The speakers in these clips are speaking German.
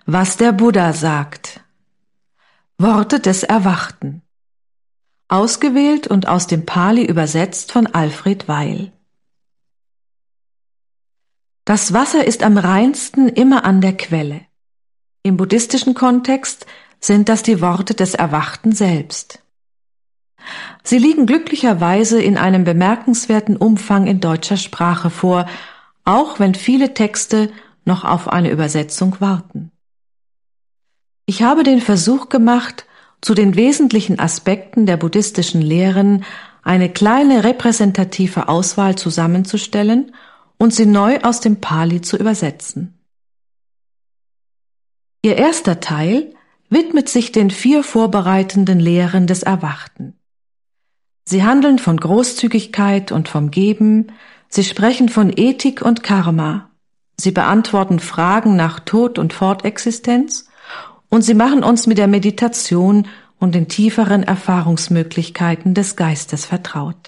Was der Buddha sagt. Worte des Erwachten. Ausgewählt und aus dem Pali übersetzt von Alfred Weil. Das Wasser ist am reinsten immer an der Quelle. Im buddhistischen Kontext sind das die Worte des Erwachten selbst. Sie liegen glücklicherweise in einem bemerkenswerten Umfang in deutscher Sprache vor, auch wenn viele Texte noch auf eine Übersetzung warten. Ich habe den Versuch gemacht, zu den wesentlichen Aspekten der buddhistischen Lehren eine kleine repräsentative Auswahl zusammenzustellen und sie neu aus dem Pali zu übersetzen. Ihr erster Teil widmet sich den 4 vorbereitenden Lehren des Erwachten. Sie handeln von Großzügigkeit und vom Geben, sie sprechen von Ethik und Karma, sie beantworten Fragen nach Tod und Fortexistenz und sie machen uns mit der Meditation und den tieferen Erfahrungsmöglichkeiten des Geistes vertraut.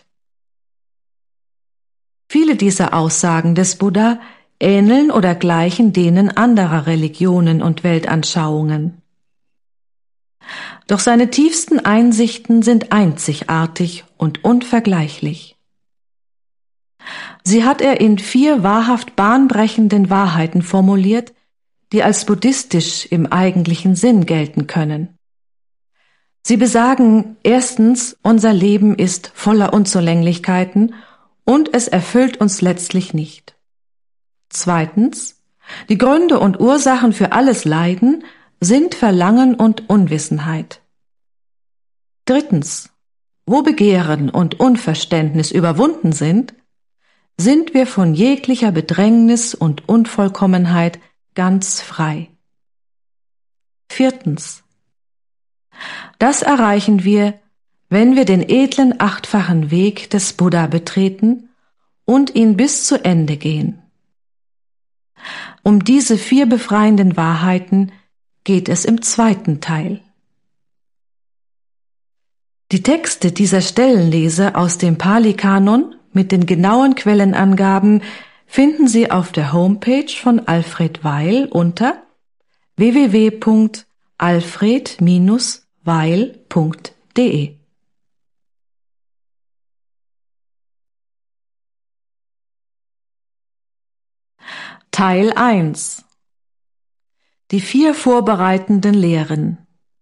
Viele dieser Aussagen des Buddha ähneln oder gleichen denen anderer Religionen und Weltanschauungen. Doch seine tiefsten Einsichten sind einzigartig und unvergleichlich. Sie hat er in 4 wahrhaft bahnbrechenden Wahrheiten formuliert, die als buddhistisch im eigentlichen Sinn gelten können. Sie besagen erstens, unser Leben ist voller Unzulänglichkeiten und es erfüllt uns letztlich nicht. Zweitens, die Gründe und Ursachen für alles Leiden sind Verlangen und Unwissenheit. Drittens, wo Begehren und Unverständnis überwunden sind wir von jeglicher Bedrängnis und Unvollkommenheit ganz frei. Viertens, das erreichen wir, wenn wir den edlen 8-fachen Weg des Buddha betreten und ihn bis zu Ende gehen. Um diese 4 befreienden Wahrheiten geht es im 2. Teil. Die Texte dieser Stellenlese aus dem Pali-Kanon mit den genauen Quellenangaben finden Sie auf der Homepage von Alfred Weil unter www.alfred-weil.de. Teil 1. Die 4 vorbereitenden Lehren.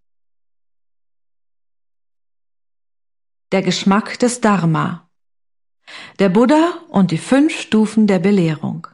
Der Geschmack des Dharma. Der Buddha und die 5 Stufen der Belehrung.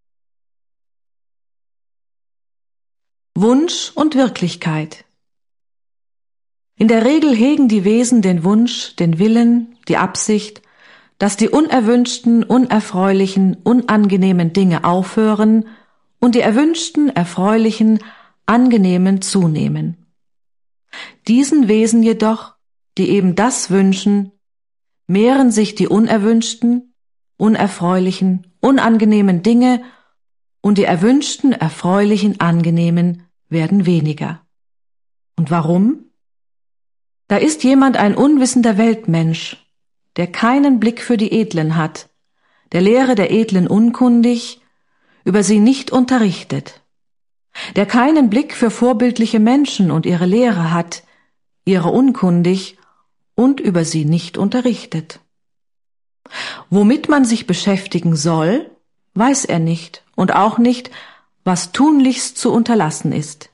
Wunsch und Wirklichkeit. In der Regel hegen die Wesen den Wunsch, den Willen, die Absicht, dass die unerwünschten, unerfreulichen, unangenehmen Dinge aufhören und die erwünschten, erfreulichen, angenehmen zunehmen. Diesen Wesen jedoch, die eben das wünschen, mehren sich die unerwünschten, unerfreulichen, unangenehmen Dinge und die erwünschten, erfreulichen, angenehmen werden weniger. Und warum? Da ist jemand ein unwissender Weltmensch, der keinen Blick für die Edlen hat, der Lehre der Edlen unkundig, über sie nicht unterrichtet, der keinen Blick für vorbildliche Menschen und ihre Lehre hat, ihre unkundig und über sie nicht unterrichtet. Womit man sich beschäftigen soll, weiß er nicht und auch nicht, was tunlichst zu unterlassen ist.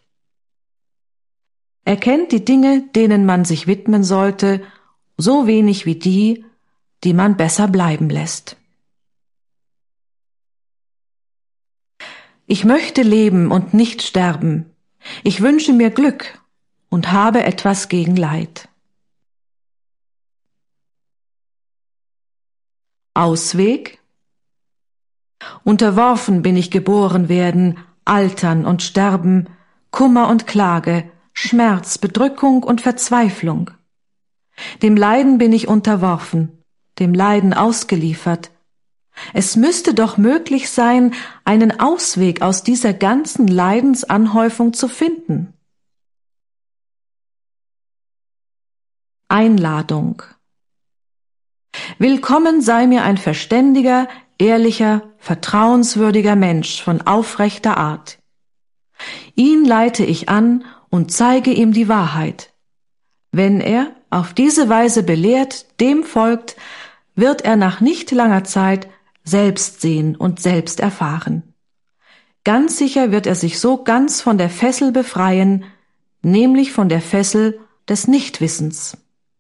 Er kennt die Dinge, denen man sich widmen sollte, so wenig wie die, die man besser bleiben lässt. Ich möchte leben und nicht sterben. Ich wünsche mir Glück und habe etwas gegen Leid. Ausweg? Unterworfen bin ich geboren werden, altern und sterben, Kummer und Klage, Schmerz, Bedrückung und Verzweiflung. Dem Leiden bin ich unterworfen, dem Leiden ausgeliefert. Es müsste doch möglich sein, einen Ausweg aus dieser ganzen Leidensanhäufung zu finden. Einladung. Willkommen sei mir ein verständiger, ehrlicher, vertrauenswürdiger Mensch von aufrechter Art. Ihn leite ich an und zeige ihm die Wahrheit. Wenn er, auf diese Weise belehrt, dem folgt, wird er nach nicht langer Zeit selbst sehen und selbst erfahren. Ganz sicher wird er sich so ganz von der Fessel befreien, nämlich von der Fessel des Nichtwissens.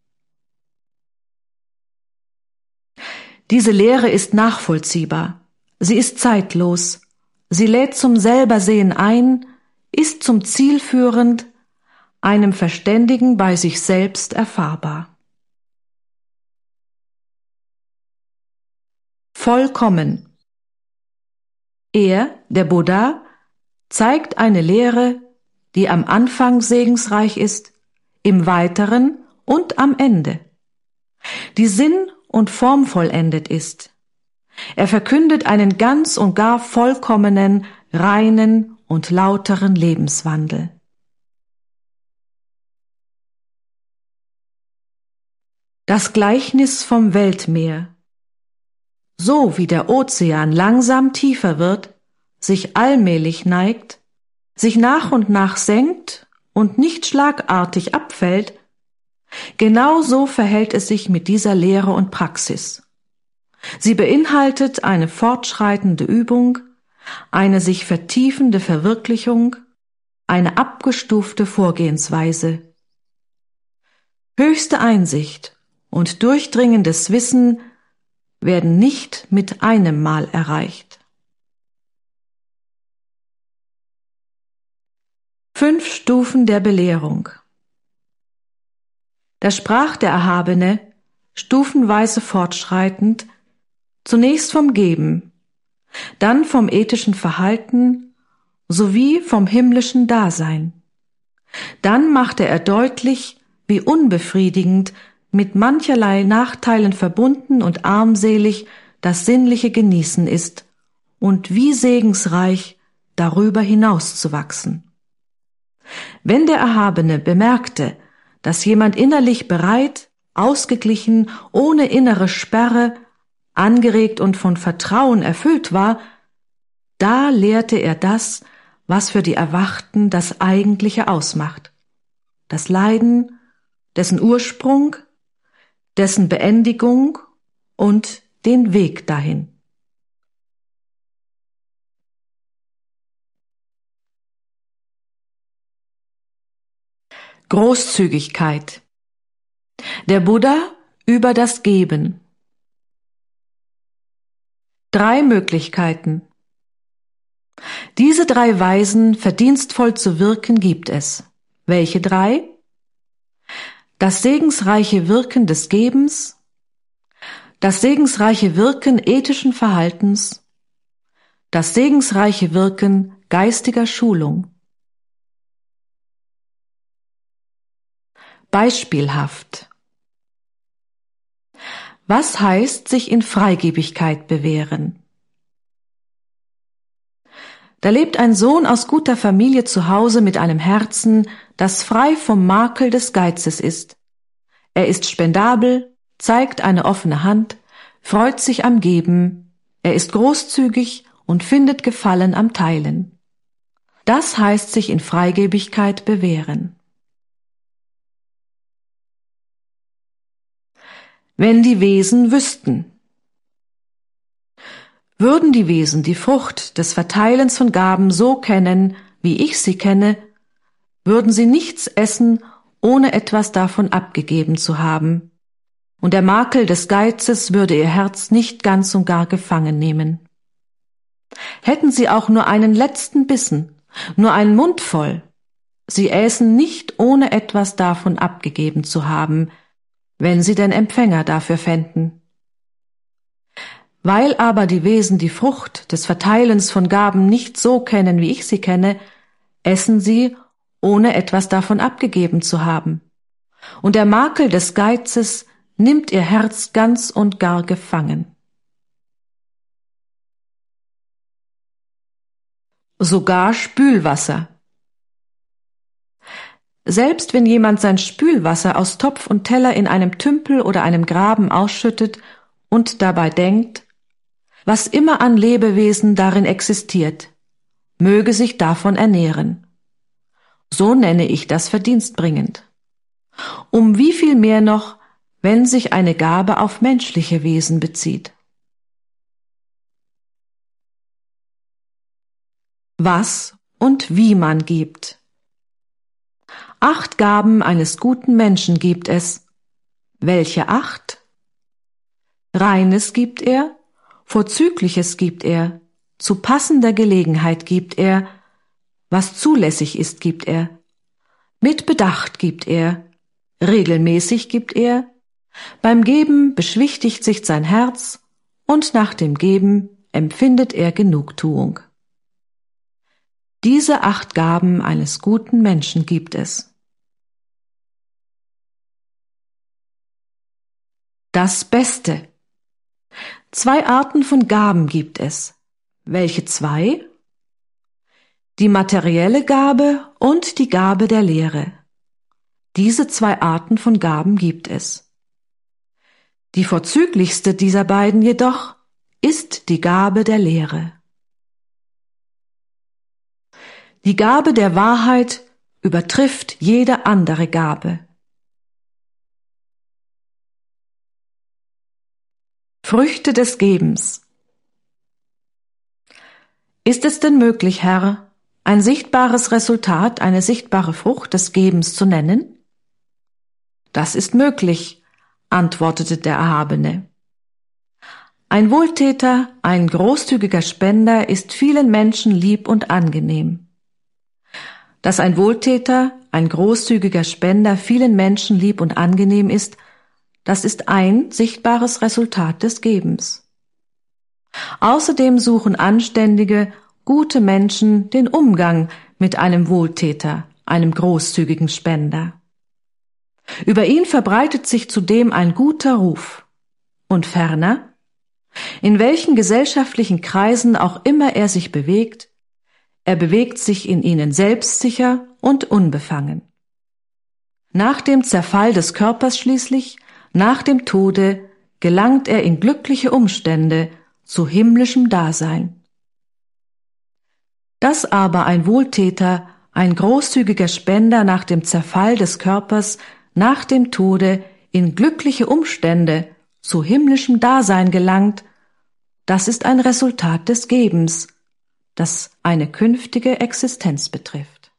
Diese Lehre ist nachvollziehbar, sie ist zeitlos, sie lädt zum Selbersehen ein, ist zum Ziel führend, einem Verständigen bei sich selbst erfahrbar. Vollkommen. Er, der Buddha, zeigt eine Lehre, die am Anfang segensreich ist, im Weiteren und am Ende, die sinn- und formvollendet ist. Er verkündet einen ganz und gar vollkommenen, reinen und lauteren Lebenswandel. Das Gleichnis vom Weltmeer. So wie der Ozean langsam tiefer wird, sich allmählich neigt, sich nach und nach senkt und nicht schlagartig abfällt, genau so verhält es sich mit dieser Lehre und Praxis. Sie beinhaltet eine fortschreitende Übung, eine sich vertiefende Verwirklichung, eine abgestufte Vorgehensweise. Höchste Einsicht und durchdringendes Wissen werden nicht mit einem Mal erreicht. 5 Stufen der Belehrung. Da sprach der Erhabene, stufenweise fortschreitend, zunächst vom Geben, dann vom ethischen Verhalten sowie vom himmlischen Dasein. Dann machte er deutlich, wie unbefriedigend, mit mancherlei Nachteilen verbunden und armselig das sinnliche Genießen ist und wie segensreich darüber hinauszuwachsen. Wenn der Erhabene bemerkte, dass jemand innerlich bereit, ausgeglichen, ohne innere Sperre, angeregt und von Vertrauen erfüllt war, da lehrte er das, was für die Erwachten das Eigentliche ausmacht: das Leiden, dessen Ursprung, dessen Beendigung und den Weg dahin. Großzügigkeit. Der Buddha über das Geben. 3 Möglichkeiten. Diese 3 Weisen, verdienstvoll zu wirken, gibt es. Welche 3? Das segensreiche Wirken des Gebens, das segensreiche Wirken ethischen Verhaltens, das segensreiche Wirken geistiger Schulung. Beispielhaft. Was heißt sich in Freigebigkeit bewähren? Da lebt ein Sohn aus guter Familie zu Hause mit einem Herzen, das frei vom Makel des Geizes ist. Er ist spendabel, zeigt eine offene Hand, freut sich am Geben, er ist großzügig und findet Gefallen am Teilen. Das heißt sich in Freigebigkeit bewähren. Wenn die Wesen wüssten. Würden die Wesen die Frucht des Verteilens von Gaben so kennen, wie ich sie kenne, würden sie nichts essen, ohne etwas davon abgegeben zu haben, und der Makel des Geizes würde ihr Herz nicht ganz und gar gefangen nehmen. Hätten sie auch nur einen letzten Bissen, nur einen Mund voll, sie äßen nicht, ohne etwas davon abgegeben zu haben, wenn sie den Empfänger dafür fänden. Weil aber die Wesen die Frucht des Verteilens von Gaben nicht so kennen, wie ich sie kenne, essen sie, ohne etwas davon abgegeben zu haben. Und der Makel des Geizes nimmt ihr Herz ganz und gar gefangen. Sogar Spülwasser. Selbst wenn jemand sein Spülwasser aus Topf und Teller in einem Tümpel oder einem Graben ausschüttet und dabei denkt, was immer an Lebewesen darin existiert, möge sich davon ernähren. So nenne ich das verdienstbringend. Um wie viel mehr noch, wenn sich eine Gabe auf menschliche Wesen bezieht. Was und wie man gibt. 8 Gaben eines guten Menschen gibt es. Welche 8? Reines gibt er, Vorzügliches gibt er, zu passender Gelegenheit gibt er, was zulässig ist gibt er, mit Bedacht gibt er, regelmäßig gibt er, beim Geben beschwichtigt sich sein Herz und nach dem Geben empfindet er Genugtuung. Diese 8 Gaben eines guten Menschen gibt es. Das Beste. 2 Arten von Gaben gibt es. Welche 2? Die materielle Gabe und die Gabe der Lehre. Diese 2 Arten von Gaben gibt es. Die vorzüglichste dieser beiden jedoch ist die Gabe der Lehre. Die Gabe der Wahrheit übertrifft jede andere Gabe. Früchte des Gebens. Ist es denn möglich, Herr, ein sichtbares Resultat, eine sichtbare Frucht des Gebens zu nennen? Das ist möglich, antwortete der Erhabene. Ein Wohltäter, ein großzügiger Spender ist vielen Menschen lieb und angenehm. Dass ein Wohltäter, ein großzügiger Spender vielen Menschen lieb und angenehm ist, das ist ein sichtbares Resultat des Gebens. Außerdem suchen anständige, gute Menschen den Umgang mit einem Wohltäter, einem großzügigen Spender. Über ihn verbreitet sich zudem ein guter Ruf. Und ferner, in welchen gesellschaftlichen Kreisen auch immer er sich bewegt, er bewegt sich in ihnen selbstsicher und unbefangen. Nach dem Zerfall des Körpers schließlich, nach dem Tode, gelangt er in glückliche Umstände zu himmlischem Dasein. Dass aber ein Wohltäter, ein großzügiger Spender nach dem Zerfall des Körpers, nach dem Tode in glückliche Umstände zu himmlischem Dasein gelangt, das ist ein Resultat des Gebens, das eine künftige Existenz betrifft.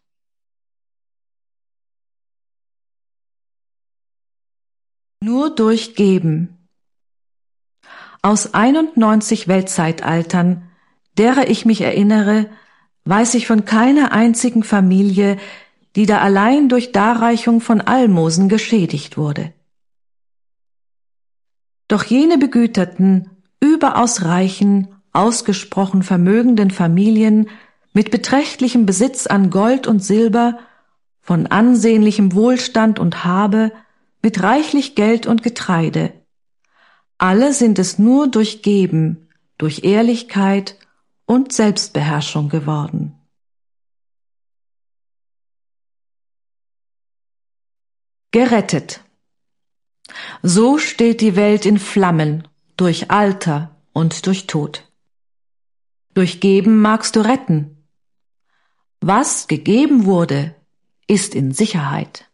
Nur durch Geben. Aus 91 Weltzeitaltern, derer ich mich erinnere, weiß ich von keiner einzigen Familie, die da allein durch Darreichung von Almosen geschädigt wurde. Doch jene begüterten, überaus reichen, ausgesprochen vermögenden Familien mit beträchtlichem Besitz an Gold und Silber, von ansehnlichem Wohlstand und Habe, mit reichlich Geld und Getreide. Alle sind es nur durch Geben, durch Ehrlichkeit und Selbstbeherrschung geworden. Gerettet. So steht die Welt in Flammen, durch Alter und durch Tod. Durch Geben magst du retten. Was gegeben wurde, ist in Sicherheit.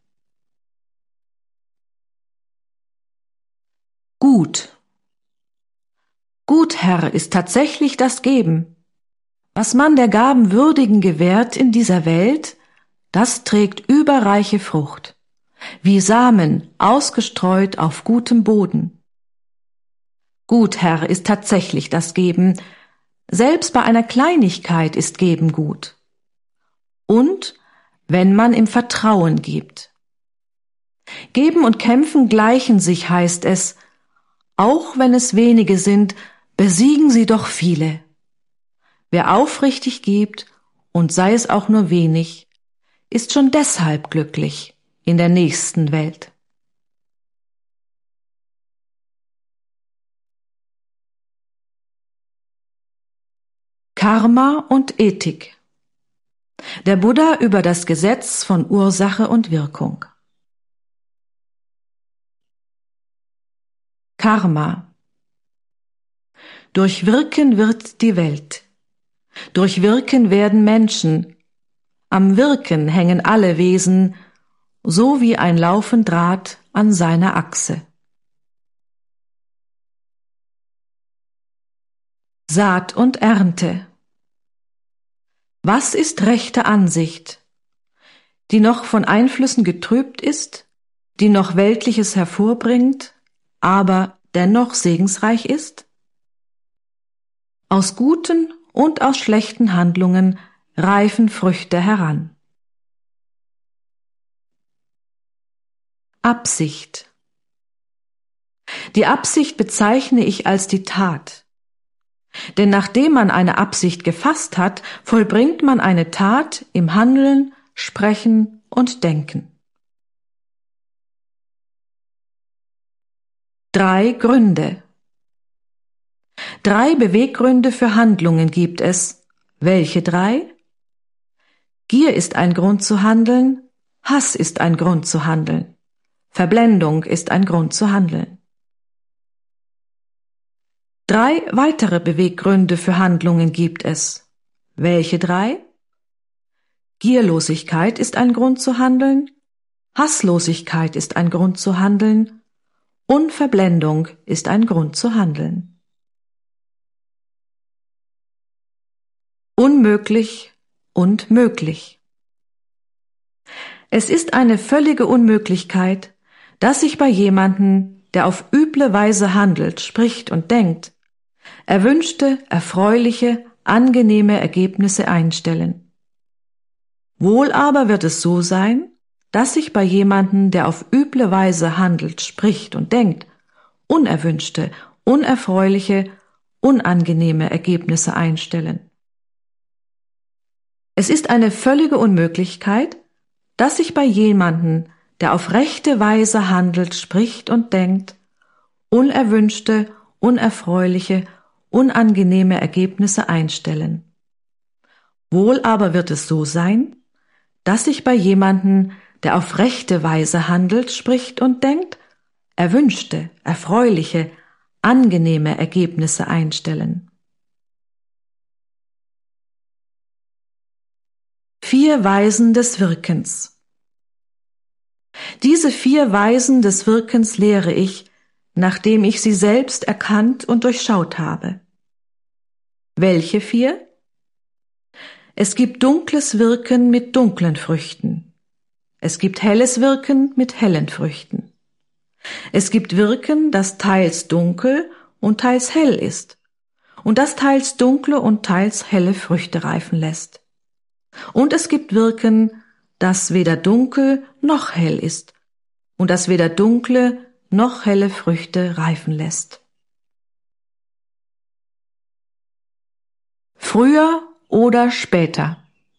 Gut. Gut, Herr, ist tatsächlich das Geben. Was man der Gaben Würdigen gewährt in dieser Welt, das trägt überreiche Frucht, wie Samen ausgestreut auf gutem Boden. Gut, Herr, ist tatsächlich das Geben. Selbst bei einer Kleinigkeit ist Geben gut. Und wenn man im Vertrauen gibt. Geben und Kämpfen gleichen sich, heißt es. Auch wenn es wenige sind, besiegen sie doch viele. Wer aufrichtig gibt, und sei es auch nur wenig, ist schon deshalb glücklich in der nächsten Welt. Karma und Ethik. Der Buddha über das Gesetz von Ursache und Wirkung. Karma. Durch Wirken wird die Welt. Durch Wirken werden Menschen. am Wirken hängen alle Wesen, so wie ein laufend Draht an seiner Achse. Saat und Ernte. Was ist rechte Ansicht, die noch von Einflüssen getrübt ist, die noch Weltliches hervorbringt, aber dennoch segensreich ist? Aus guten und aus schlechten Handlungen reifen Früchte heran. Absicht. Die Absicht bezeichne ich als die Tat. Denn nachdem man eine Absicht gefasst hat, vollbringt man eine Tat im Handeln, Sprechen und Denken. 3 Gründe. 3 Beweggründe für Handlungen gibt es. Welche 3? Gier ist ein Grund zu handeln, Hass ist ein Grund zu handeln, Verblendung ist ein Grund zu handeln. 3 weitere Beweggründe für Handlungen gibt es. Welche 3? Gierlosigkeit ist ein Grund zu handeln, Hasslosigkeit ist ein Grund zu handeln, Unverblendung ist ein Grund zu handeln. Unmöglich und möglich. Es ist eine völlige Unmöglichkeit, dass sich bei jemandem, der auf üble Weise handelt, spricht und denkt, erwünschte, erfreuliche, angenehme Ergebnisse einstellen. Wohl aber wird es so sein, dass sich bei jemandem, der auf üble Weise handelt, spricht und denkt, unerwünschte, unerfreuliche, unangenehme Ergebnisse einstellen. Es ist eine völlige Unmöglichkeit, dass sich bei jemandem, der auf rechte Weise handelt, spricht und denkt, unerwünschte, unerfreuliche, unangenehme Ergebnisse einstellen. Wohl aber wird es so sein, dass sich bei jemandem, der auf rechte Weise handelt, spricht und denkt, erwünschte, erfreuliche, angenehme Ergebnisse einstellen. 4 Weisen des Wirkens. Diese 4 Weisen des Wirkens lehre ich, nachdem ich sie selbst erkannt und durchschaut habe. Welche 4? Es gibt dunkles Wirken mit dunklen Früchten. Es gibt helles Wirken mit hellen Früchten. Es gibt Wirken, das teils dunkel und teils hell ist und das teils dunkle und teils helle Früchte reifen lässt. Und es gibt Wirken, das weder dunkel noch hell ist und das weder dunkle noch helle Früchte reifen lässt. Früher oder später.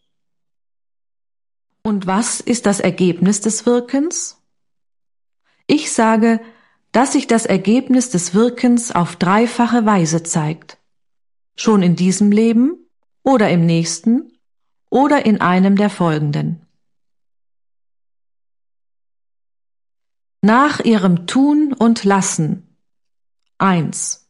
Und was ist das Ergebnis des Wirkens? Ich sage, dass sich das Ergebnis des Wirkens auf 3-fache Weise zeigt. Schon in diesem Leben oder im nächsten oder in einem der folgenden. Nach ihrem Tun und Lassen. 1.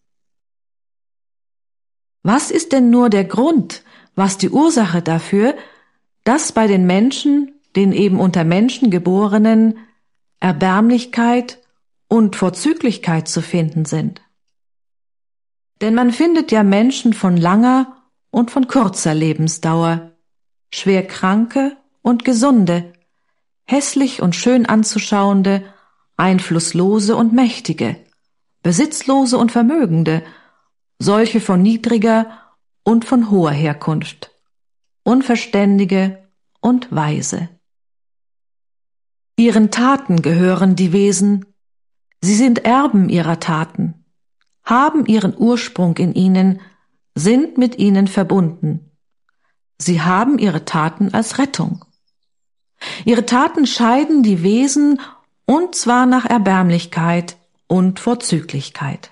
Was ist denn nur der Grund, was die Ursache dafür, dass bei den Menschen, den eben unter Menschen Geborenen, Erbärmlichkeit und Vorzüglichkeit zu finden sind? Denn man findet ja Menschen von langer und von kurzer Lebensdauer, schwer Kranke und Gesunde, hässlich und schön anzuschauende, Einflusslose und Mächtige, Besitzlose und Vermögende, solche von niedriger und von hoher Herkunft, Unverständige und Weise. Ihren Taten gehören die Wesen, sie sind Erben ihrer Taten, haben ihren Ursprung in ihnen, sind mit ihnen verbunden. Sie haben ihre Taten als Rettung. Ihre Taten scheiden die Wesen, und zwar nach Erbärmlichkeit und Vorzüglichkeit.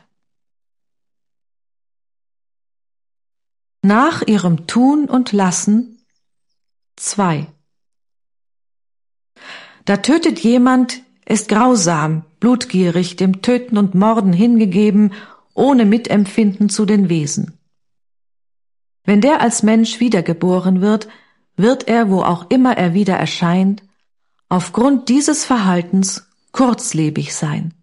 Nach ihrem Tun und Lassen. 2. Da tötet jemand, ist grausam, blutgierig, dem Töten und Morden hingegeben, ohne Mitempfinden zu den Wesen. Wenn der als Mensch wiedergeboren wird, wird er, wo auch immer er wieder erscheint, aufgrund dieses Verhaltens kurzlebig sein.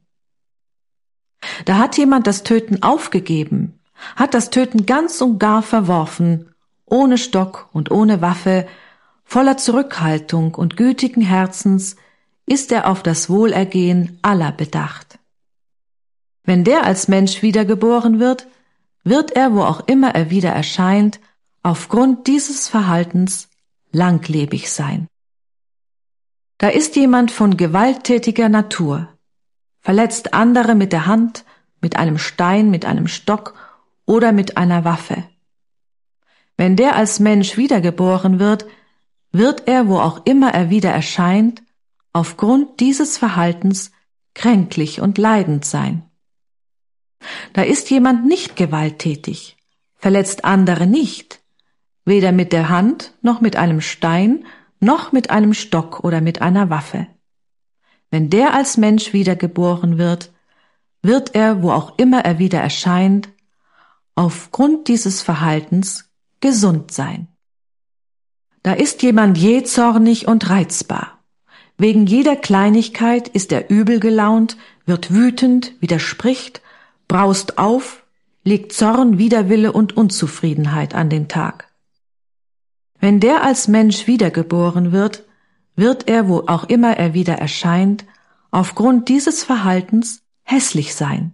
Da hat jemand das Töten aufgegeben, hat das Töten ganz und gar verworfen, ohne Stock und ohne Waffe, voller Zurückhaltung und gütigen Herzens ist er auf das Wohlergehen aller bedacht. Wenn der als Mensch wiedergeboren wird, wird er, wo auch immer er wieder erscheint, aufgrund dieses Verhaltens langlebig sein. Da ist jemand von gewalttätiger Natur, verletzt andere mit der Hand, mit einem Stein, mit einem Stock oder mit einer Waffe. Wenn der als Mensch wiedergeboren wird, wird er, wo auch immer er wieder erscheint, aufgrund dieses Verhaltens kränklich und leidend sein. Da ist jemand nicht gewalttätig, verletzt andere nicht, weder mit der Hand noch mit einem Stein noch mit einem Stock oder mit einer Waffe. Wenn der als Mensch wiedergeboren wird, wird er, wo auch immer er wieder erscheint, aufgrund dieses Verhaltens gesund sein. Da ist jemand jähzornig und reizbar. Wegen jeder Kleinigkeit ist er übel gelaunt, wird wütend, widerspricht, braust auf, legt Zorn, Widerwille und Unzufriedenheit an den Tag. Wenn der als Mensch wiedergeboren wird, wird er, wo auch immer er wieder erscheint, aufgrund dieses Verhaltens hässlich sein.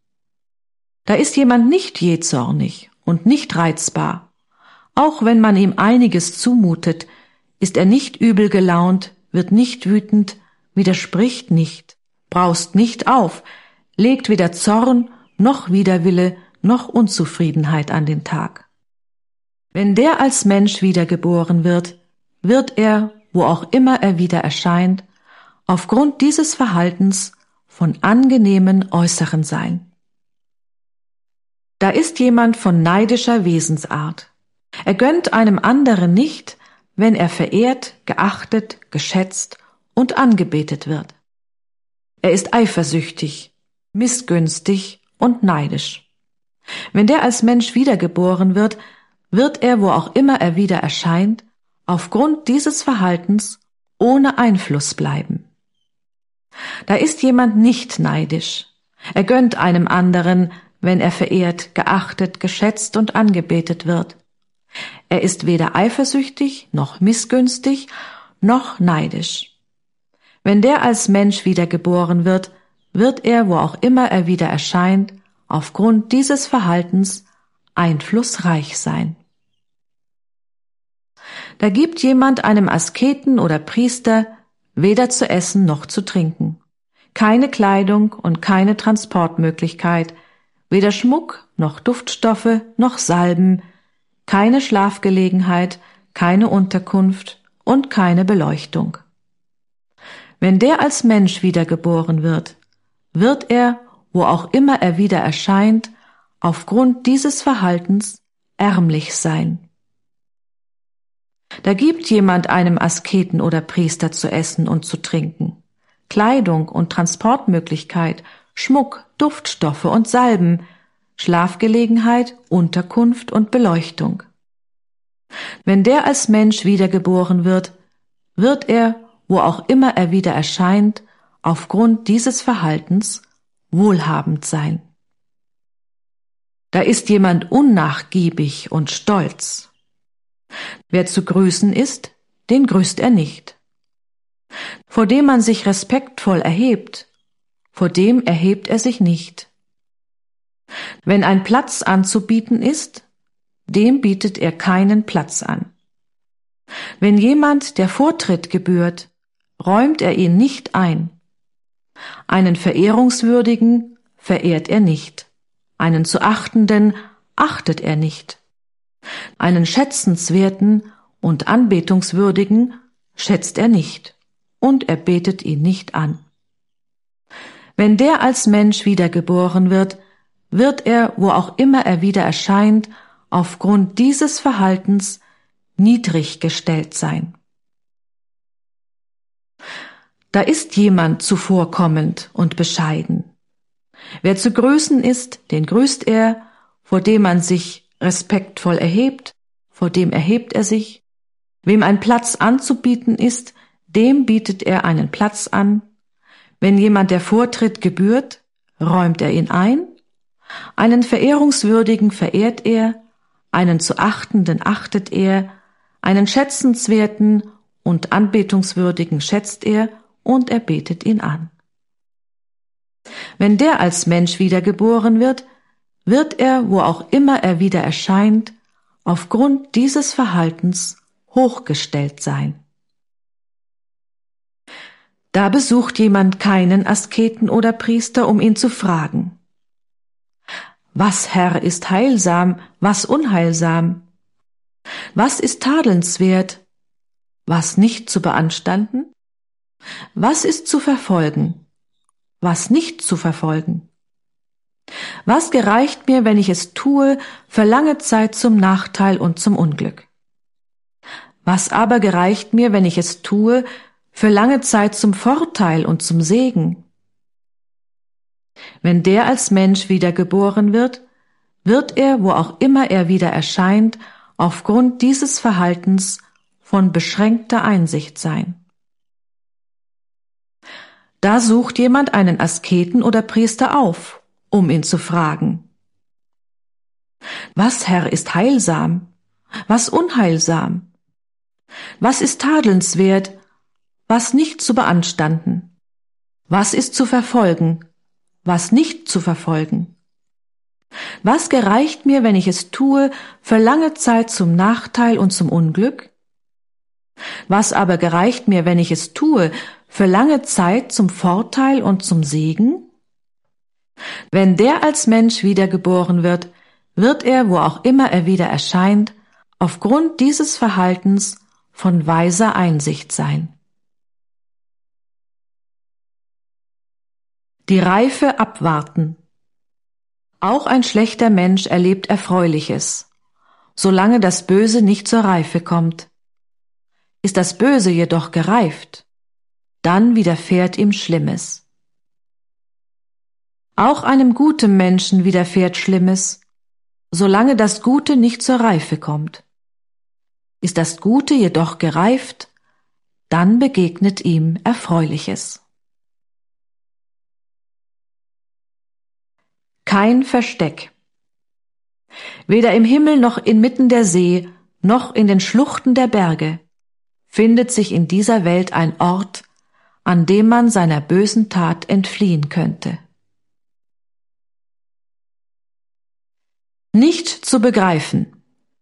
Da ist jemand nicht jähzornig und nicht reizbar. Auch wenn man ihm einiges zumutet, ist er nicht übel gelaunt, wird nicht wütend, widerspricht nicht, braust nicht auf, legt weder Zorn noch Widerwille noch Unzufriedenheit an den Tag. Wenn der als Mensch wiedergeboren wird, wird er, wo auch immer er wieder erscheint, aufgrund dieses Verhaltens von angenehmen Äußeren sein. Da ist jemand von neidischer Wesensart. Er gönnt einem anderen nicht, wenn er verehrt, geachtet, geschätzt und angebetet wird. Er ist eifersüchtig, missgünstig und neidisch. Wenn der als Mensch wiedergeboren wird, wird er, wo auch immer er wieder erscheint, aufgrund dieses Verhaltens ohne Einfluss bleiben. Da ist jemand nicht neidisch. Er gönnt einem anderen, wenn er verehrt, geachtet, geschätzt und angebetet wird. Er ist weder eifersüchtig, noch missgünstig, noch neidisch. Wenn der als Mensch wiedergeboren wird, wird er, wo auch immer er wieder erscheint, aufgrund dieses Verhaltens einflussreich sein. Da gibt jemand einem Asketen oder Priester weder zu essen noch zu trinken, keine Kleidung und keine Transportmöglichkeit, weder Schmuck noch Duftstoffe noch Salben, keine Schlafgelegenheit, keine Unterkunft und keine Beleuchtung. Wenn der als Mensch wiedergeboren wird, wird er, wo auch immer er wieder erscheint, aufgrund dieses Verhaltens ärmlich sein. Da gibt jemand einem Asketen oder Priester zu essen und zu trinken, Kleidung und Transportmöglichkeit, Schmuck, Duftstoffe und Salben, Schlafgelegenheit, Unterkunft und Beleuchtung. Wenn der als Mensch wiedergeboren wird, wird er, wo auch immer er wieder erscheint, aufgrund dieses Verhaltens wohlhabend sein. Da ist jemand unnachgiebig und stolz. Wer zu grüßen ist, den grüßt er nicht. Vor dem man sich respektvoll erhebt, vor dem erhebt er sich nicht. Wenn ein Platz anzubieten ist, dem bietet er keinen Platz an. Wenn jemand der Vortritt gebührt, räumt er ihn nicht ein. Einen Verehrungswürdigen verehrt er nicht, einen zu achtenden achtet er nicht. Einen schätzenswerten und anbetungswürdigen schätzt er nicht, und er betet ihn nicht an. Wenn der als Mensch wiedergeboren wird, wird er, wo auch immer er wieder erscheint, aufgrund dieses Verhaltens niedrig gestellt sein. Da ist jemand zuvorkommend und bescheiden. Wer zu grüßen ist, den grüßt er, vor dem man sich respektvoll erhebt, vor dem erhebt er sich, Wem ein Platz anzubieten ist, dem bietet er einen Platz an. Wenn jemand der Vortritt gebührt, räumt er ihn ein. Einen Verehrungswürdigen verehrt er, einen zu Achtenden achtet er, einen Schätzenswerten und Anbetungswürdigen schätzt er und er betet ihn an. Wenn der als Mensch wiedergeboren wird, wird er, wo auch immer er wieder erscheint, aufgrund dieses Verhaltens hochgestellt sein. Da besucht jemand keinen Asketen oder Priester, um ihn zu fragen: Was, Herr, ist heilsam, was unheilsam? Was ist tadelnswert, was nicht zu beanstanden? Was ist zu verfolgen, was nicht zu verfolgen? Was gereicht mir, wenn ich es tue, für lange Zeit zum Nachteil und zum Unglück? Was aber gereicht mir, wenn ich es tue, für lange Zeit zum Vorteil und zum Segen? Wenn der als Mensch wiedergeboren wird, wird er, wo auch immer er wieder erscheint, aufgrund dieses Verhaltens von beschränkter Einsicht sein. Da sucht jemand einen Asketen oder Priester auf, um ihn zu fragen: Was, Herr, ist heilsam, was unheilsam? Was ist tadelnswert, was nicht zu beanstanden? Was ist zu verfolgen, was nicht zu verfolgen? Was gereicht mir, wenn ich es tue, für lange Zeit zum Nachteil und zum Unglück? Was aber gereicht mir, wenn ich es tue, für lange Zeit zum Vorteil und zum Segen? Wenn der als Mensch wiedergeboren wird, wird er, wo auch immer er wieder erscheint, aufgrund dieses Verhaltens von weiser Einsicht sein. Die Reife abwarten. Auch ein schlechter Mensch erlebt Erfreuliches, solange das Böse nicht zur Reife kommt. Ist das Böse jedoch gereift, dann widerfährt ihm Schlimmes. Auch einem guten Menschen widerfährt Schlimmes, solange das Gute nicht zur Reife kommt. Ist das Gute jedoch gereift, dann begegnet ihm Erfreuliches. Kein Versteck. Weder im Himmel noch inmitten der See, noch in den Schluchten der Berge findet sich in dieser Welt ein Ort, an dem man seiner bösen Tat entfliehen könnte. Nicht zu begreifen.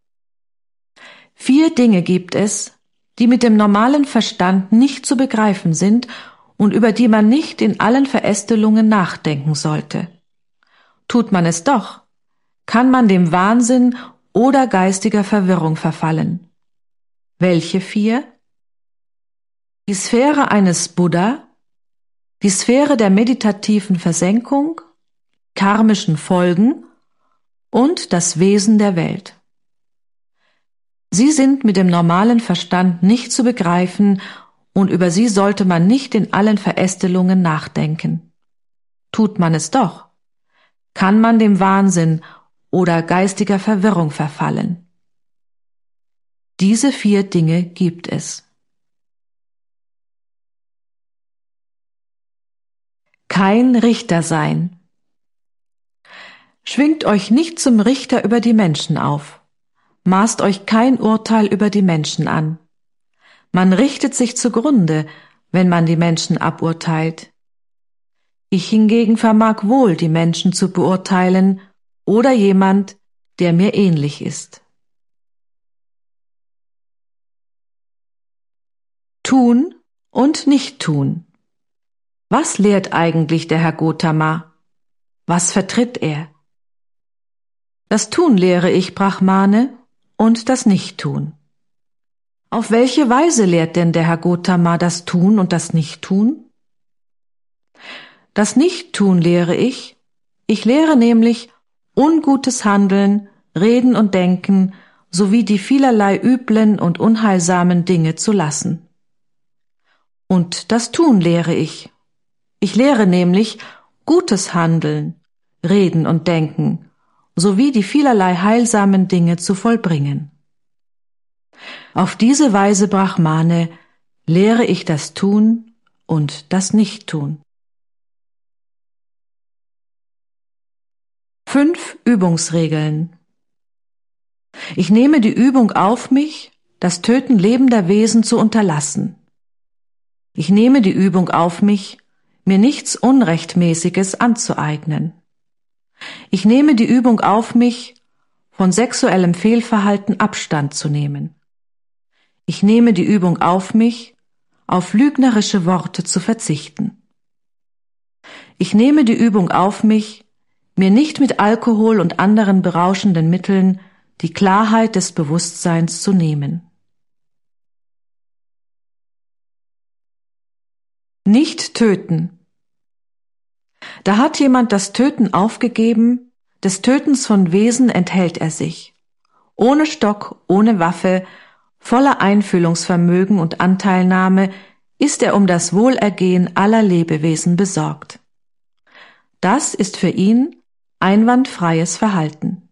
4 Dinge gibt es, die mit dem normalen Verstand nicht zu begreifen sind und über die man nicht in allen Verästelungen nachdenken sollte. Tut man es doch, kann man dem Wahnsinn oder geistiger Verwirrung verfallen. Welche 4? Die Sphäre eines Buddha, die Sphäre der meditativen Versenkung, karmischen Folgen und das Wesen der Welt. Sie sind mit dem normalen Verstand nicht zu begreifen und über sie sollte man nicht in allen Verästelungen nachdenken. Tut man es doch, kann man dem Wahnsinn oder geistiger Verwirrung verfallen. Diese 4 Dinge gibt es. Kein Richter sein. Schwingt euch nicht zum Richter über die Menschen auf. Maßt euch kein Urteil über die Menschen an. Man richtet sich zugrunde, wenn man die Menschen aburteilt. Ich hingegen vermag wohl, die Menschen zu beurteilen oder jemand, der mir ähnlich ist. Tun und nicht tun. Was lehrt eigentlich der Herr Gautama? Was vertritt er? Das Tun lehre ich, Brahmane, und das Nicht-Tun. Auf welche Weise lehrt denn der Herr Gautama das Tun und das Nicht-Tun? Das Nicht-Tun lehre ich. Ich lehre nämlich ungutes Handeln, Reden und Denken sowie die vielerlei üblen und unheilsamen Dinge zu lassen. Und das Tun lehre ich. Ich lehre nämlich gutes Handeln, Reden und Denken sowie die vielerlei heilsamen Dinge zu vollbringen. Auf diese Weise, Brahmane, lehre ich das Tun und das Nichttun. 5 Übungsregeln. Ich nehme die Übung auf mich, das Töten lebender Wesen zu unterlassen. Ich nehme die Übung auf mich, mir nichts Unrechtmäßiges anzueignen. Ich nehme die Übung auf mich, von sexuellem Fehlverhalten Abstand zu nehmen. Ich nehme die Übung auf mich, auf lügnerische Worte zu verzichten. Ich nehme die Übung auf mich, mir nicht mit Alkohol und anderen berauschenden Mitteln die Klarheit des Bewusstseins zu nehmen. Nicht töten. Da hat jemand das Töten aufgegeben, des Tötens von Wesen enthält er sich. Ohne Stock, ohne Waffe, voller Einfühlungsvermögen und Anteilnahme ist er um das Wohlergehen aller Lebewesen besorgt. Das ist für ihn einwandfreies Verhalten.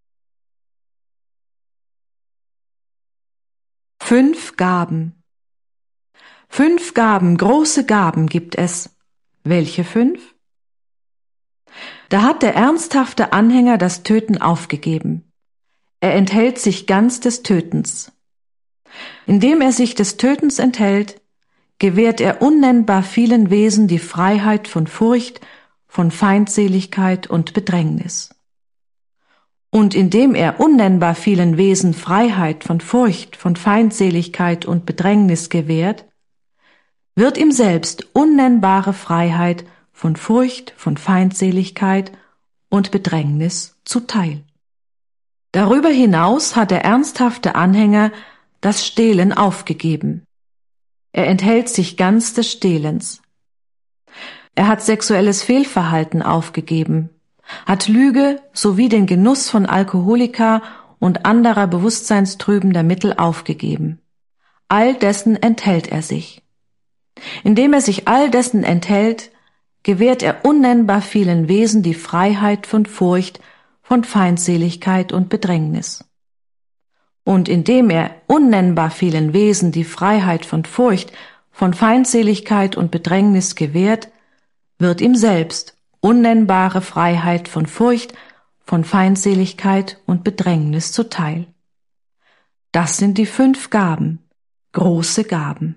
5 Gaben. 5 Gaben, große Gaben gibt es. Welche 5? Da hat der ernsthafte Anhänger das Töten aufgegeben. Er enthält sich ganz des Tötens. Indem er sich des Tötens enthält, gewährt er unnennbar vielen Wesen die Freiheit von Furcht, von Feindseligkeit und Bedrängnis. Und indem er unnennbar vielen Wesen Freiheit von Furcht, von Feindseligkeit und Bedrängnis gewährt, wird ihm selbst unnennbare Freiheit von Furcht, von Feindseligkeit und Bedrängnis zuteil. Darüber hinaus hat der ernsthafte Anhänger das Stehlen aufgegeben. Er enthält sich ganz des Stehlens. Er hat sexuelles Fehlverhalten aufgegeben, hat Lüge sowie den Genuss von Alkoholika und anderer bewusstseinstrübender Mittel aufgegeben. All dessen enthält er sich. Indem er sich all dessen enthält, gewährt er unnennbar vielen Wesen die Freiheit von Furcht, von Feindseligkeit und Bedrängnis. Und indem er unnennbar vielen Wesen die Freiheit von Furcht, von Feindseligkeit und Bedrängnis gewährt, wird ihm selbst unnennbare Freiheit von Furcht, von Feindseligkeit und Bedrängnis zuteil. Das sind die 5 Gaben, große Gaben.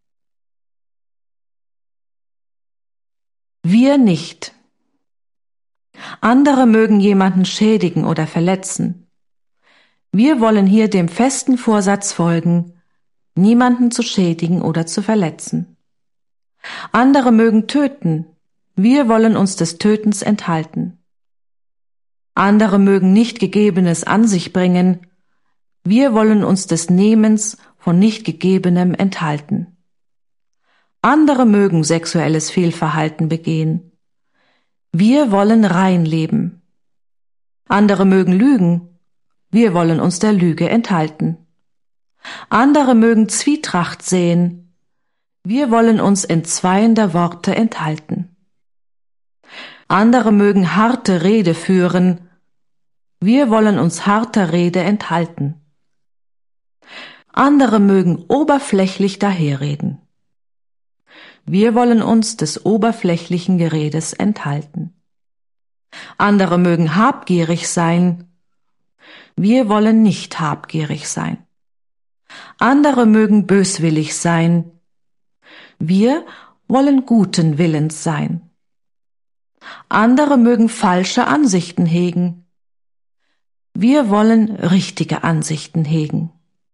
Wir nicht. Andere mögen jemanden schädigen oder verletzen. Wir wollen hier dem festen Vorsatz folgen, niemanden zu schädigen oder zu verletzen. Andere mögen töten. Wir wollen uns des Tötens enthalten. Andere mögen nicht Gegebenes an sich bringen. Wir wollen uns des Nehmens von nicht Gegebenem enthalten. Andere mögen sexuelles Fehlverhalten begehen. Wir wollen rein leben. Andere mögen lügen. Wir wollen uns der Lüge enthalten. Andere mögen Zwietracht säen. Wir wollen uns entzweiender Worte enthalten. Andere mögen harte Rede führen. Wir wollen uns harter Rede enthalten. Andere mögen oberflächlich daherreden. Wir wollen uns des oberflächlichen Geredes enthalten. Andere mögen habgierig sein. Wir wollen nicht habgierig sein. Andere mögen böswillig sein. Wir wollen guten Willens sein. Andere mögen falsche Ansichten hegen. Wir wollen richtige Ansichten hegen.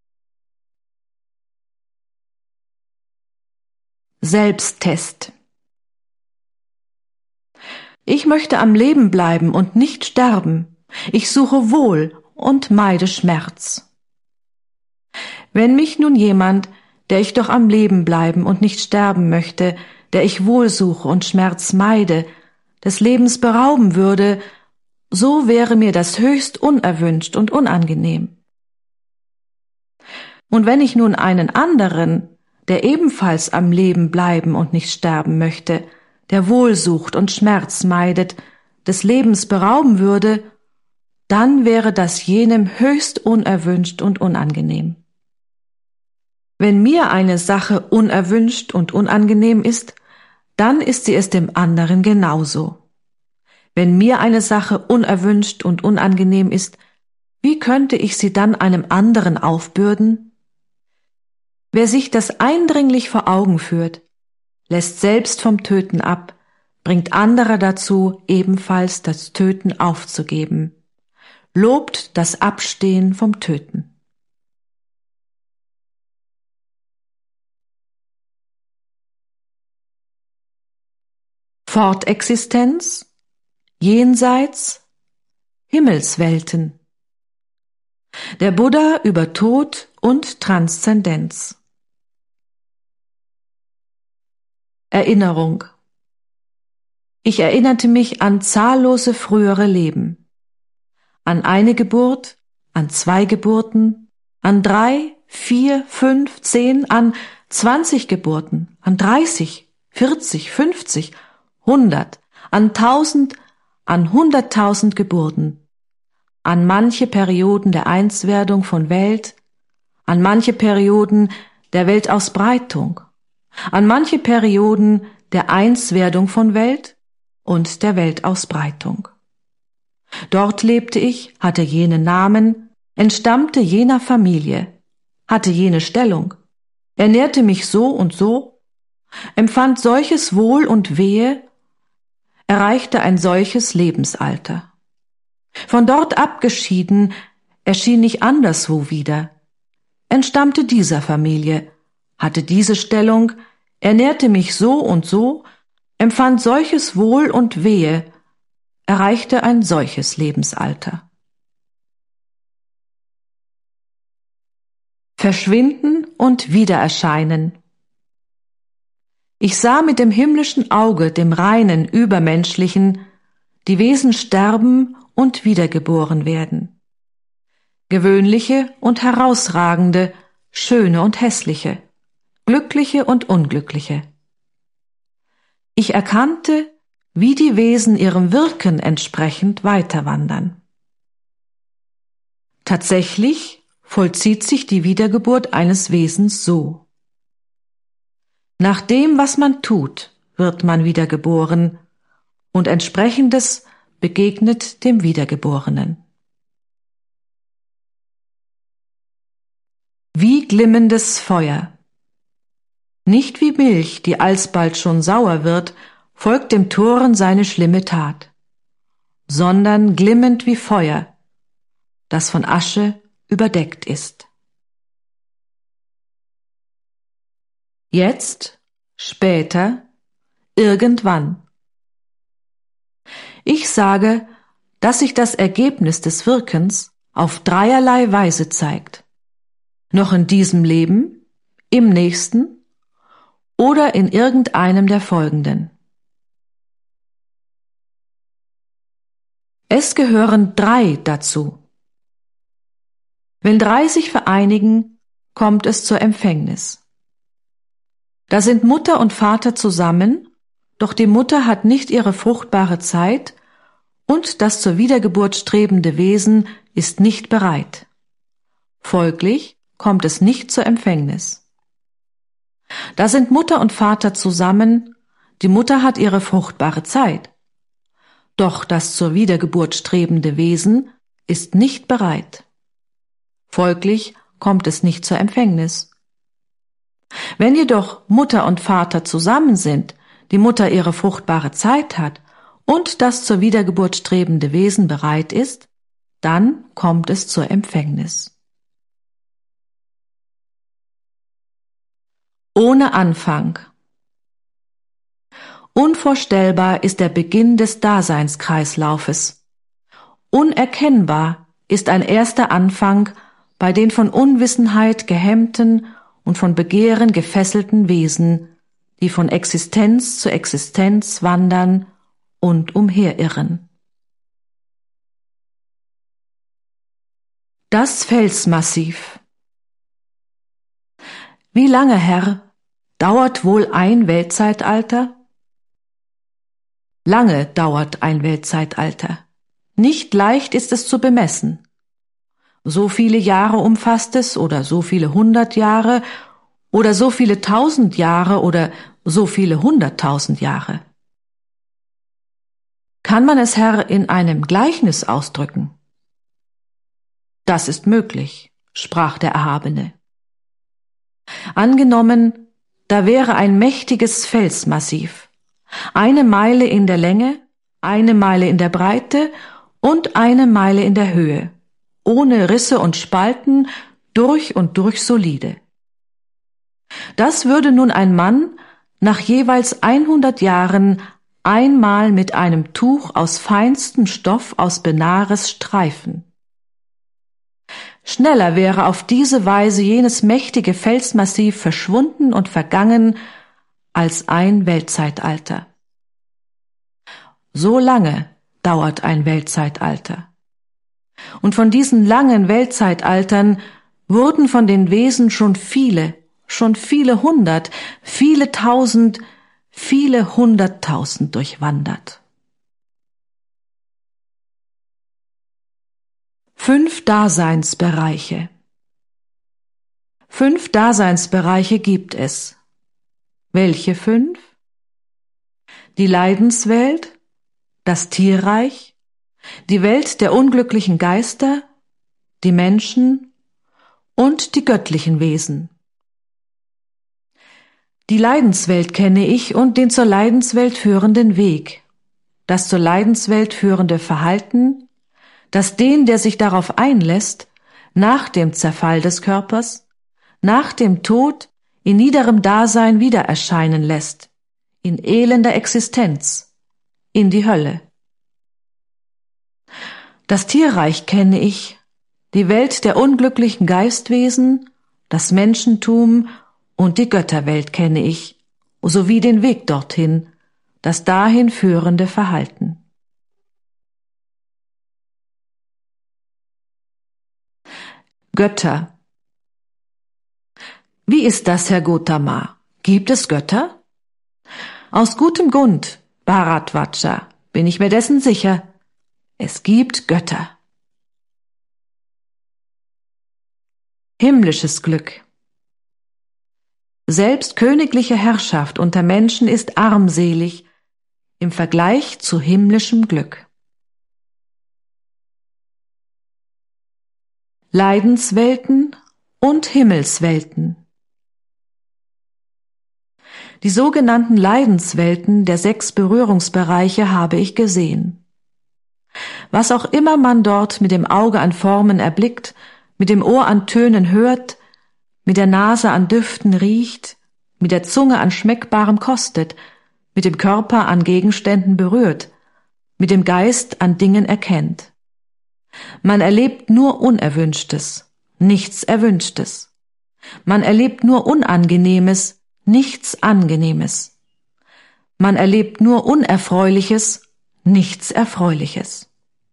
Selbsttest. Ich möchte am Leben bleiben und nicht sterben. Ich suche Wohl und meide Schmerz. Wenn mich nun jemand, der ich doch am Leben bleiben und nicht sterben möchte, der ich Wohl suche und Schmerz meide, des Lebens berauben würde, so wäre mir das höchst unerwünscht und unangenehm. Und wenn ich nun einen anderen, der ebenfalls am Leben bleiben und nicht sterben möchte, der Wohl sucht und Schmerz meidet, des Lebens berauben würde, dann wäre das jenem höchst unerwünscht und unangenehm. Wenn mir eine Sache unerwünscht und unangenehm ist, dann ist sie es dem anderen genauso. Wenn mir eine Sache unerwünscht und unangenehm ist, wie könnte ich sie dann einem anderen aufbürden? Wer sich das eindringlich vor Augen führt, lässt selbst vom Töten ab, bringt andere dazu, ebenfalls das Töten aufzugeben, lobt das Abstehen vom Töten. Fortexistenz, Jenseits, Himmelswelten. Der Buddha über Tod und Transzendenz. Erinnerung. Ich erinnerte mich an zahllose frühere Leben. An eine Geburt, an 2 Geburten, an 3, 4, 5, 10, an 20 Geburten, an 30, 40, 50, 100, an 1000, an 100.000 Geburten, an manche Perioden der Einswerdung von Welt, an manche Perioden der Weltausbreitung, an manche Perioden der Einswerdung von Welt und der Weltausbreitung. Dort lebte ich, hatte jene Namen, entstammte jener Familie, hatte jene Stellung, ernährte mich so und so, empfand solches Wohl und Wehe, erreichte ein solches Lebensalter. Von dort abgeschieden erschien ich anderswo wieder, entstammte dieser Familie, hatte diese Stellung, ernährte mich so und so, empfand solches Wohl und Wehe, erreichte ein solches Lebensalter. Verschwinden und Wiedererscheinen. Ich sah mit dem himmlischen Auge, dem reinen, übermenschlichen, die Wesen sterben und wiedergeboren werden. Gewöhnliche und herausragende, schöne und hässliche, glückliche und unglückliche. Ich erkannte, wie die Wesen ihrem Wirken entsprechend weiterwandern. Tatsächlich vollzieht sich die Wiedergeburt eines Wesens so. Nach dem, was man tut, wird man wiedergeboren, und entsprechendes begegnet dem Wiedergeborenen. Wie glimmendes Feuer. Nicht wie Milch, die alsbald schon sauer wird, folgt dem Toren seine schlimme Tat, sondern glimmend wie Feuer, das von Asche überdeckt ist. Jetzt, später, irgendwann. Ich sage, dass sich das Ergebnis des Wirkens auf dreierlei Weise zeigt. Noch in diesem Leben, im nächsten oder in irgendeinem der folgenden. Es gehören 3 dazu. Wenn 3 sich vereinigen, kommt es zur Empfängnis. Da sind Mutter und Vater zusammen, doch die Mutter hat nicht ihre fruchtbare Zeit und das zur Wiedergeburt strebende Wesen ist nicht bereit. Folglich kommt es nicht zur Empfängnis. Da sind Mutter und Vater zusammen, die Mutter hat ihre fruchtbare Zeit, doch das zur Wiedergeburt strebende Wesen ist nicht bereit. Folglich kommt es nicht zur Empfängnis. Wenn jedoch Mutter und Vater zusammen sind, die Mutter ihre fruchtbare Zeit hat und das zur Wiedergeburt strebende Wesen bereit ist, dann kommt es zur Empfängnis. Ohne Anfang. Unvorstellbar ist der Beginn des Daseinskreislaufes. Unerkennbar ist ein erster Anfang bei den von Unwissenheit gehemmten und von Begehren gefesselten Wesen, die von Existenz zu Existenz wandern und umherirren. Das Felsmassiv. Wie lange, Herr, dauert wohl ein Weltzeitalter? Lange dauert ein Weltzeitalter. Nicht leicht ist es zu bemessen. So viele Jahre umfasst es oder so viele 100 Jahre oder so viele 1000 Jahre oder so viele 100.000 Jahre? Kann man es, Herr, in einem Gleichnis ausdrücken? Das ist möglich, sprach der Erhabene. Angenommen, da wäre ein mächtiges Felsmassiv, 1 Meile in der Länge, 1 Meile in der Breite und 1 Meile in der Höhe, ohne Risse und Spalten, durch und durch solide. Das würde nun ein Mann nach jeweils 100 Jahren einmal mit einem Tuch aus feinstem Stoff aus Benares streifen. Schneller wäre auf diese Weise jenes mächtige Felsmassiv verschwunden und vergangen als ein Weltzeitalter. So lange dauert ein Weltzeitalter. Und von diesen langen Weltzeitaltern wurden von den Wesen schon viele 100, viele 1000, viele 100.000 durchwandert. 5 Daseinsbereiche. 5 Daseinsbereiche gibt es. Welche 5? Die Leidenswelt, das Tierreich, die Welt der unglücklichen Geister, die Menschen und die göttlichen Wesen. Die Leidenswelt kenne ich und den zur Leidenswelt führenden Weg, das zur Leidenswelt führende Verhalten, das den, der sich darauf einlässt, nach dem Zerfall des Körpers, nach dem Tod in niederem Dasein wieder erscheinen lässt, in elender Existenz, in die Hölle. Das Tierreich kenne ich, die Welt der unglücklichen Geistwesen, das Menschentum und die Götterwelt kenne ich, sowie den Weg dorthin, das dahin führende Verhalten. Götter. Wie ist das, Herr Gotama? Gibt es Götter? Aus gutem Grund, Bharadvaja, bin ich mir dessen sicher. Es gibt Götter. Himmlisches Glück. Selbst königliche Herrschaft unter Menschen ist armselig im Vergleich zu himmlischem Glück. Leidenswelten und Himmelswelten. Die sogenannten Leidenswelten der 6 Berührungsbereiche habe ich gesehen. Was auch immer man dort mit dem Auge an Formen erblickt, mit dem Ohr an Tönen hört, mit der Nase an Düften riecht, mit der Zunge an Schmeckbarem kostet, mit dem Körper an Gegenständen berührt, mit dem Geist an Dingen erkennt. Man erlebt nur Unerwünschtes, nichts Erwünschtes. Man erlebt nur Unangenehmes, nichts Angenehmes. Man erlebt nur Unerfreuliches, nichts Erfreuliches.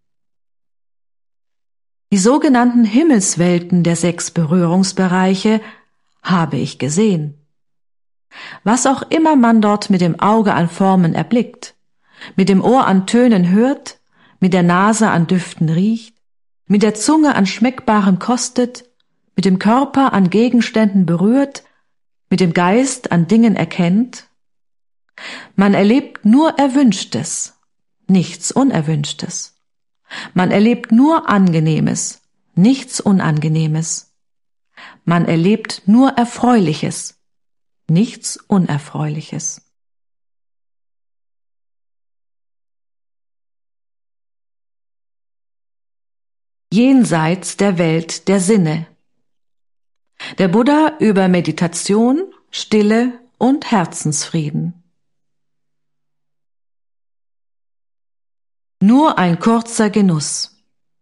Die sogenannten Himmelswelten der 6 Berührungsbereiche habe ich gesehen. Was auch immer man dort mit dem Auge an Formen erblickt, mit dem Ohr an Tönen hört, mit der Nase an Düften riecht, mit der Zunge an Schmeckbarem kostet, mit dem Körper an Gegenständen berührt, mit dem Geist an Dingen erkennt. Man erlebt nur Erwünschtes, nichts Unerwünschtes. Man erlebt nur Angenehmes, nichts Unangenehmes. Man erlebt nur Erfreuliches, nichts Unerfreuliches. Jenseits der Welt der Sinne. Der Buddha über Meditation, Stille und Herzensfrieden. Nur ein kurzer Genuss.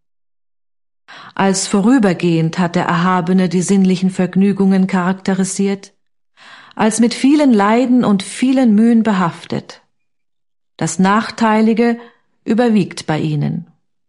Als vorübergehend hat der Erhabene die sinnlichen Vergnügungen charakterisiert, als mit vielen Leiden und vielen Mühen behaftet. Das Nachteilige überwiegt bei ihnen.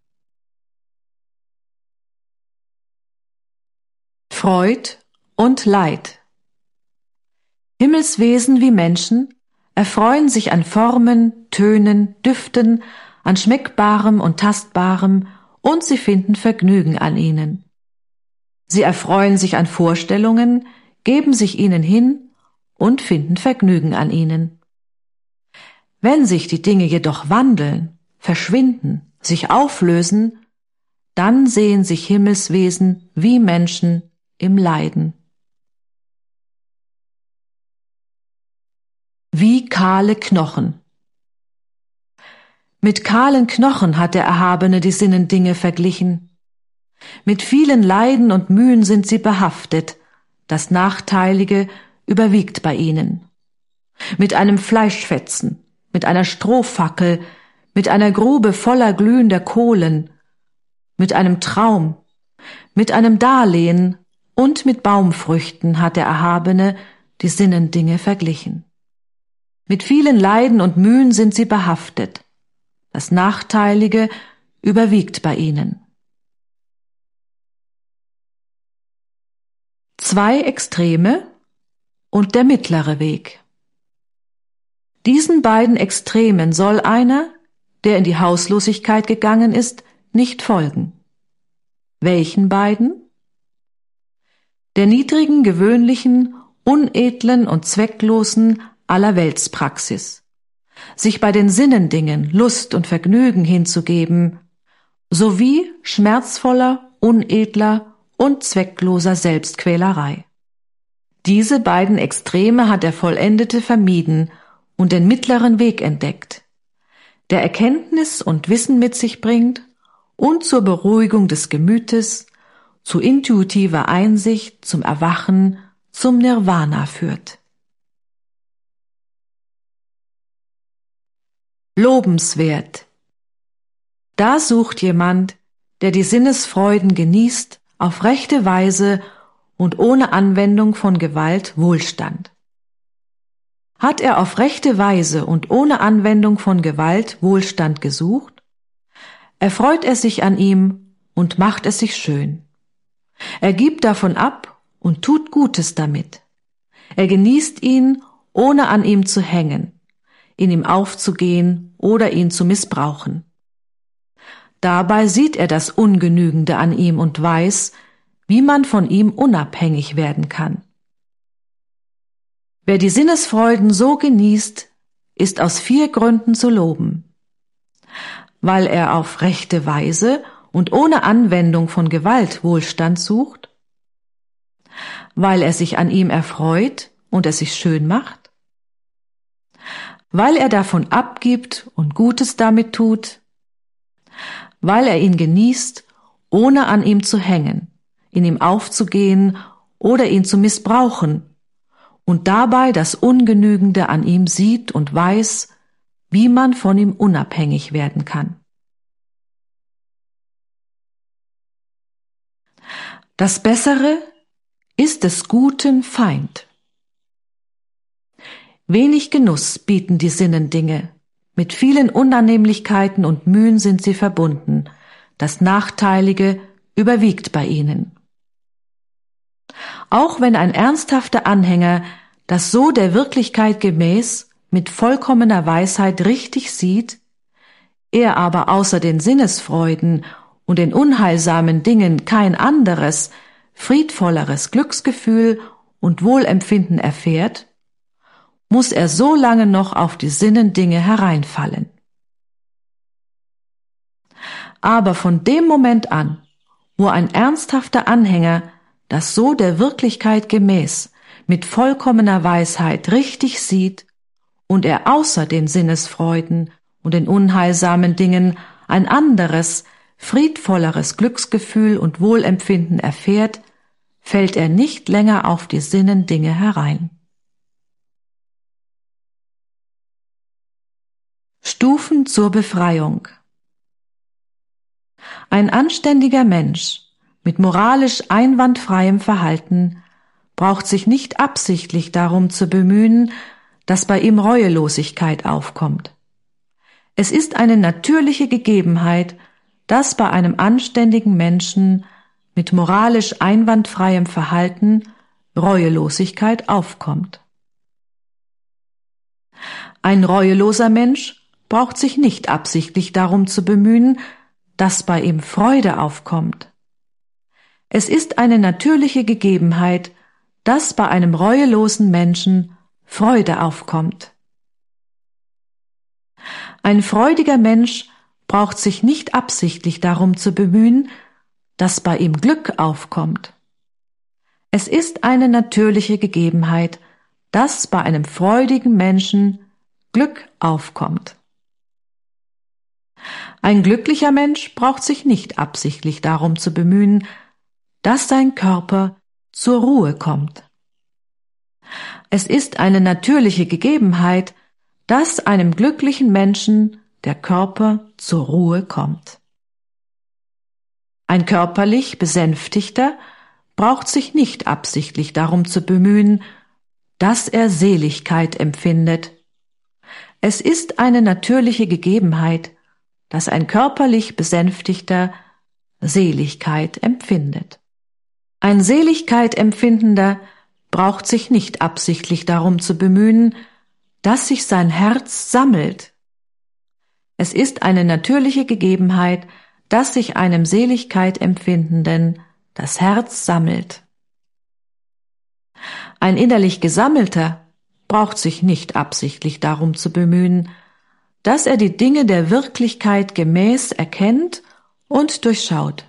Freud und Leid. Himmelswesen wie Menschen erfreuen sich an Formen, Tönen, Düften, an Schmeckbarem und Tastbarem, und sie finden Vergnügen an ihnen. Sie erfreuen sich an Vorstellungen, geben sich ihnen hin und finden Vergnügen an ihnen. Wenn sich die Dinge jedoch wandeln, verschwinden, sich auflösen, dann sehen sich Himmelswesen wie Menschen im Leiden. Wie kahle Knochen. Mit kahlen Knochen hat der Erhabene die Sinnendinge verglichen. Mit vielen Leiden und Mühen sind sie behaftet, das Nachteilige überwiegt bei ihnen. Mit einem Fleischfetzen, mit einer Strohfackel, mit einer Grube voller glühender Kohlen, mit einem Traum, mit einem Darlehen und mit Baumfrüchten hat der Erhabene die Sinnendinge verglichen. Mit vielen Leiden und Mühen sind sie behaftet, das Nachteilige überwiegt bei ihnen. Zwei Extreme und der mittlere Weg. Diesen beiden Extremen soll einer, der in die Hauslosigkeit gegangen ist, nicht folgen. Welchen beiden? Der niedrigen, gewöhnlichen, unedlen und zwecklosen Allerweltspraxis, sich bei den Sinnendingen Lust und Vergnügen hinzugeben, sowie schmerzvoller, unedler und zweckloser Selbstquälerei. Diese beiden Extreme hat der Vollendete vermieden und den mittleren Weg entdeckt, der Erkenntnis und Wissen mit sich bringt und zur Beruhigung des Gemütes, zu intuitiver Einsicht, zum Erwachen, zum Nirvana führt. Lobenswert. Da sucht jemand, der die Sinnesfreuden genießt, auf rechte Weise und ohne Anwendung von Gewalt Wohlstand. Hat er auf rechte Weise und ohne Anwendung von Gewalt Wohlstand gesucht, erfreut er sich an ihm und macht es sich schön. Er gibt davon ab und tut Gutes damit. Er genießt ihn, ohne an ihm zu hängen, in ihm aufzugehen oder ihn zu missbrauchen. Dabei sieht er das Ungenügende an ihm und weiß, wie man von ihm unabhängig werden kann. Wer die Sinnesfreuden so genießt, ist aus 4 Gründen zu loben. Weil er auf rechte Weise und ohne Anwendung von Gewalt Wohlstand sucht, weil er sich an ihm erfreut und es sich schön macht, weil er davon abgibt und Gutes damit tut, weil er ihn genießt, ohne an ihm zu hängen, in ihm aufzugehen oder ihn zu missbrauchen und dabei das Ungenügende an ihm sieht und weiß, wie man von ihm unabhängig werden kann. Das Bessere ist des Guten Feind. Wenig Genuss bieten die Sinnendinge, mit vielen Unannehmlichkeiten und Mühen sind sie verbunden, das Nachteilige überwiegt bei ihnen. Auch wenn ein ernsthafter Anhänger das so der Wirklichkeit gemäß mit vollkommener Weisheit richtig sieht, er aber außer den Sinnesfreuden und den unheilsamen Dingen kein anderes, friedvolleres Glücksgefühl und Wohlempfinden erfährt, muss er so lange noch auf die Sinnendinge hereinfallen. Aber von dem Moment an, wo ein ernsthafter Anhänger das so der Wirklichkeit gemäß mit vollkommener Weisheit richtig sieht und er außer den Sinnesfreuden und den unheilsamen Dingen ein anderes, friedvolleres Glücksgefühl und Wohlempfinden erfährt, fällt er nicht länger auf die Sinnendinge herein. Stufen zur Befreiung. Ein anständiger Mensch mit moralisch einwandfreiem Verhalten braucht sich nicht absichtlich darum zu bemühen, dass bei ihm Reuelosigkeit aufkommt. Es ist eine natürliche Gegebenheit, dass bei einem anständigen Menschen mit moralisch einwandfreiem Verhalten Reuelosigkeit aufkommt. Ein reueloser Mensch braucht sich nicht absichtlich darum zu bemühen, dass bei ihm Freude aufkommt. Es ist eine natürliche Gegebenheit, dass bei einem reuelosen Menschen Freude aufkommt. Ein freudiger Mensch braucht sich nicht absichtlich darum zu bemühen, dass bei ihm Glück aufkommt. Es ist eine natürliche Gegebenheit, dass bei einem freudigen Menschen Glück aufkommt. Ein glücklicher Mensch braucht sich nicht absichtlich darum zu bemühen, dass sein Körper zur Ruhe kommt. Es ist eine natürliche Gegebenheit, dass einem glücklichen Menschen der Körper zur Ruhe kommt. Ein körperlich Besänftigter braucht sich nicht absichtlich darum zu bemühen, dass er Seligkeit empfindet. Es ist eine natürliche Gegebenheit, dass ein körperlich Besänftigter Seligkeit empfindet. Ein Seligkeit empfindender braucht sich nicht absichtlich darum zu bemühen, dass sich sein Herz sammelt. Es ist eine natürliche Gegebenheit, dass sich einem Seligkeit empfindenden das Herz sammelt. Ein innerlich Gesammelter braucht sich nicht absichtlich darum zu bemühen, dass er die Dinge der Wirklichkeit gemäß erkennt und durchschaut.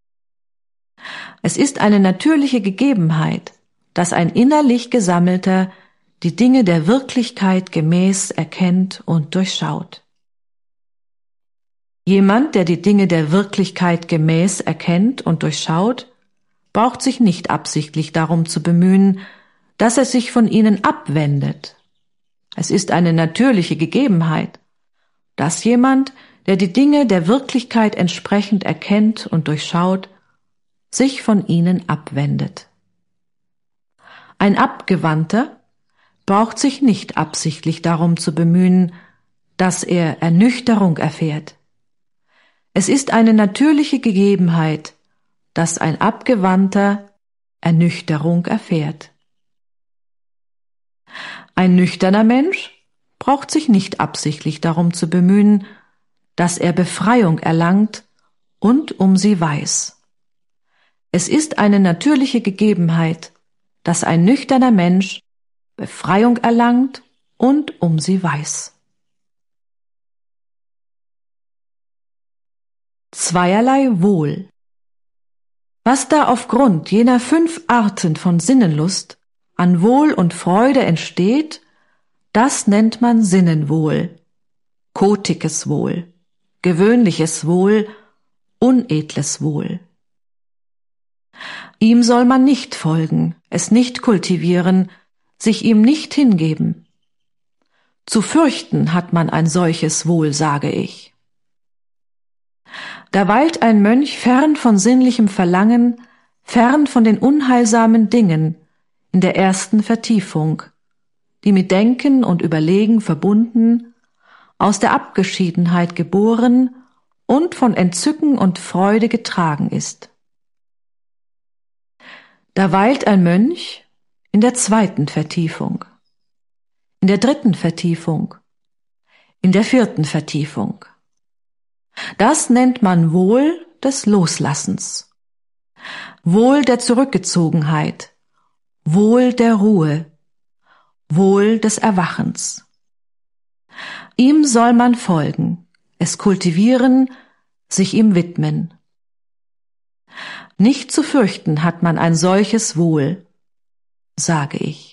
Es ist eine natürliche Gegebenheit, dass ein innerlich Gesammelter die Dinge der Wirklichkeit gemäß erkennt und durchschaut. Jemand, der die Dinge der Wirklichkeit gemäß erkennt und durchschaut, braucht sich nicht absichtlich darum zu bemühen, dass er sich von ihnen abwendet. Es ist eine natürliche Gegebenheit, dass jemand, der die Dinge der Wirklichkeit entsprechend erkennt und durchschaut, sich von ihnen abwendet. Ein Abgewandter braucht sich nicht absichtlich darum zu bemühen, dass er Ernüchterung erfährt. Es ist eine natürliche Gegebenheit, dass ein Abgewandter Ernüchterung erfährt. Ein nüchterner Mensch braucht sich nicht absichtlich darum zu bemühen, dass er Befreiung erlangt und um sie weiß. Es ist eine natürliche Gegebenheit, dass ein nüchterner Mensch Befreiung erlangt und um sie weiß. Zweierlei Wohl. Was da aufgrund jener 5 Arten von Sinnenlust an Wohl und Freude entsteht, das nennt man Sinnenwohl, kotiges Wohl, gewöhnliches Wohl, unedles Wohl. Ihm soll man nicht folgen, es nicht kultivieren, sich ihm nicht hingeben. Zu fürchten hat man ein solches Wohl, sage ich. Da weilt ein Mönch fern von sinnlichem Verlangen, fern von den unheilsamen Dingen, in der ersten Vertiefung, die mit Denken und Überlegen verbunden, aus der Abgeschiedenheit geboren und von Entzücken und Freude getragen ist. Da weilt ein Mönch in der zweiten Vertiefung, in der dritten Vertiefung, in der vierten Vertiefung. Das nennt man Wohl des Loslassens, Wohl der Zurückgezogenheit, Wohl der Ruhe, Wohl des Erwachens. Ihm soll man folgen, es kultivieren, sich ihm widmen. Nicht zu fürchten hat man ein solches Wohl, sage ich.